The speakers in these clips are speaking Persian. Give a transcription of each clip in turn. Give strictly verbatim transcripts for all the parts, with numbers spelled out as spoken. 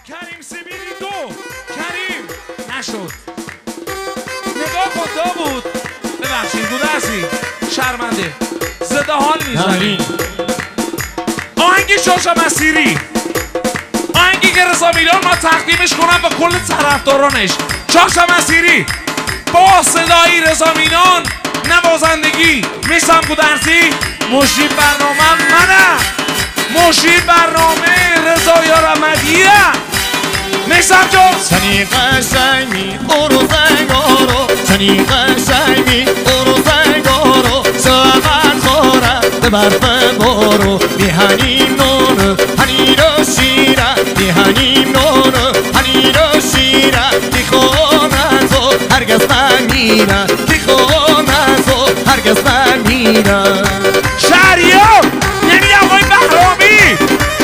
کریم سیبیلی دو کریم نشد. نگاه کن داوود ببخشید بوده هستی شرمنده زده حال میزنی. آهنگی شوشا مسیری، آهنگی که رضا میلان ما تقدیمش کنم با کل طرفدارانش. شوشا مسیری با صدایی رضا میلان، نوازندگی میسم گودرزی، مجری برنامه منم، مجری برنامه رضا یارمدیه. میسم جان سنی قشنگی اورو زنگارو، سنی قشنگی اورو زنگارو، سوامت خورم به برف بارو، میهنیم نونو هنی رو شیره، میهنیم نونو هنی رو شیره، دیخونه تو هرگز نمیره، دیخونه تو هرگز نمیره. شهریار یعنی آقای بهرامی،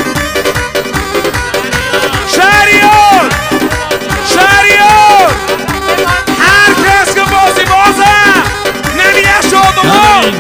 شهریار شهریار هر کس که بازی بازه نمیه شادمان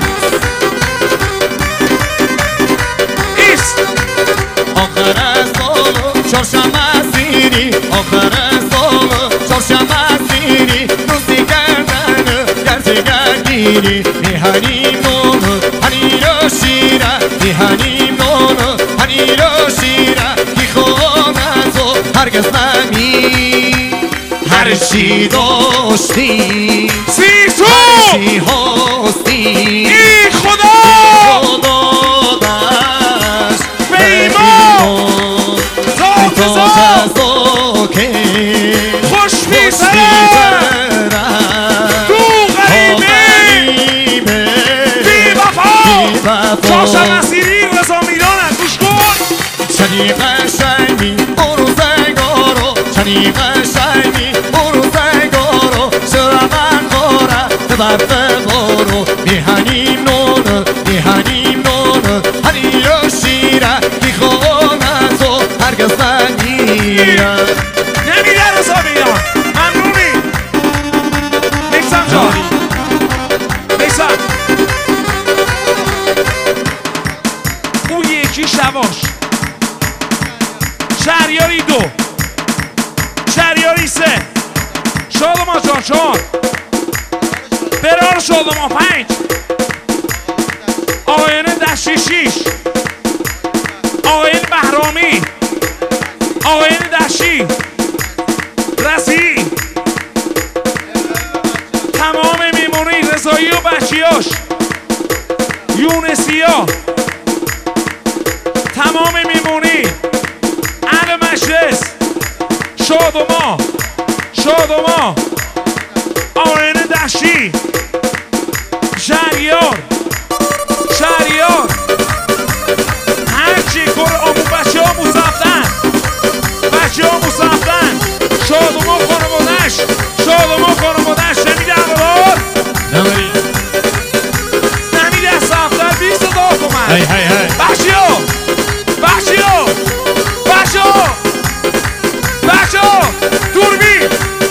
ایست. آخر از سالو چارشنبه مسیری، آخر از سالو چارشنبه مسیری، دوستی کردن گرچه گرگیری، میهنیم نونو هنی رو شیره، میهنیم نونو هنی رو شیره، کی خونه تو هرگز نمی هر چی داشتی سیسو هر چی هستی ای خدا خدا دست به ایمان ذات ذات خوش می‌سرد تو غریبه بی وفا. شوشا مسیری رضا میلان گوش کن. چنی قشنگی اورو زنگارو، چنی قشنگی اورو زنگارو، سوامت خورم به برف بارو، میهنیم نونو میهنیم نونو هنی رو شیره، دیخونه تو هرگز نمیره. نمیره رضا میلان. ممنونی میسم جان. میسم اون یکی شواش شهریاری دو شهریاری سه شادما جان چهار برار شادما پنج آقایان دشتی شیش آقایان بهرامی آقایان دشتی رسی تمام میمونی رضایی و بچیاش یونسیا تمام میمونی اهل مجلس شادما شادما آقایان دشتی شهریار شهریار هرچی کار آمون بچه ها موزفتن بچه ها موزفتن شادما خانمادش شادما خانمادش نمیده اقلال نماری نمیده سفتر بیست هزار تومن. هی هی هی بچه ها بچه ها بچه ها بچه ها دوربین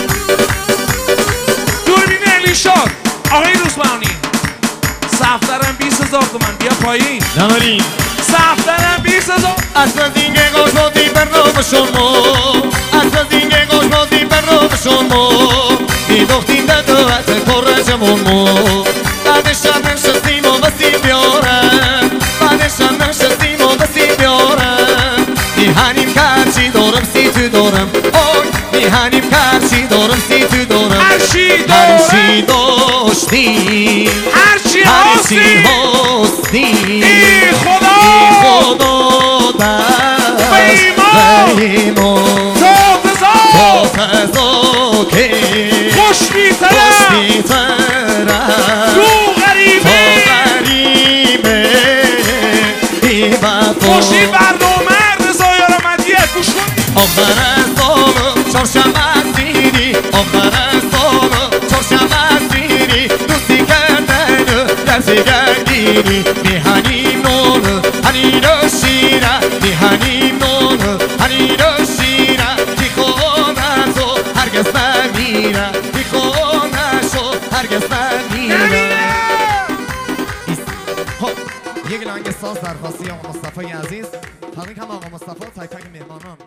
دوربین الیشاد آقای روزبانی سفترم بیست هزار تومن. بیا پایین نماری سفترم بیست هزار. اصلا دینگه گوش بودی برنامه شما، اصلا دینگه گوش بودی برنامه شما، میدوختیم در دوت کرجمون مو، بعدش هم نشستیم و بسیم بیارم، بعدش هم نشستیم و بسیم بیارم، میهنیم کرچی دارم سی تو دارم، آی میهنیم کرچی دارم سی تو دارم، هرچی هرچی دارم داشتی هرچی هرچی هستی هستی ای خدا ای خدا دست به ایمان ذات ذات تازا که خوش می‌ترم خوش می‌ترم تو غریبه تو غریبه بی وفا. خوشی برنامه رضا یارمدیه گوش کن. آخر از سالو چارشنبه مسیری، آخر از سالو چارشنبه مسیری، دوستی کردن درسی گردیری، میهنیم نونو هنی رو شیره، میهنیم نونو هنی رو شیره، دیخونه تو هرگز نمیره، دیخونه شو هرگز نمیره. یک لنگ ساز درخواستی آقا مصطفی عزیز. تبریک هم آقا مصطفی تک تک مهمانان.